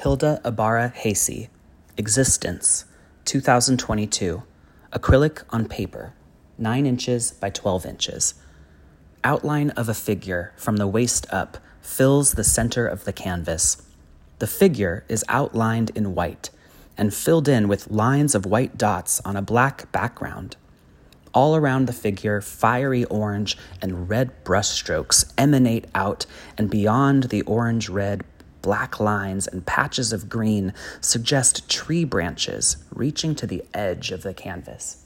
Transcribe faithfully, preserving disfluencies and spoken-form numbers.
Hilda Ibarra Hasey, Existence, two thousand twenty-two, acrylic on paper, nine inches by twelve inches. Outline of a figure from the waist up fills the center of the canvas. The figure is outlined in white and filled in with lines of white dots on a black background. All around the figure, fiery orange and red brushstrokes emanate out, and beyond the orange-red, black lines and patches of green suggest tree branches reaching to the edge of the canvas.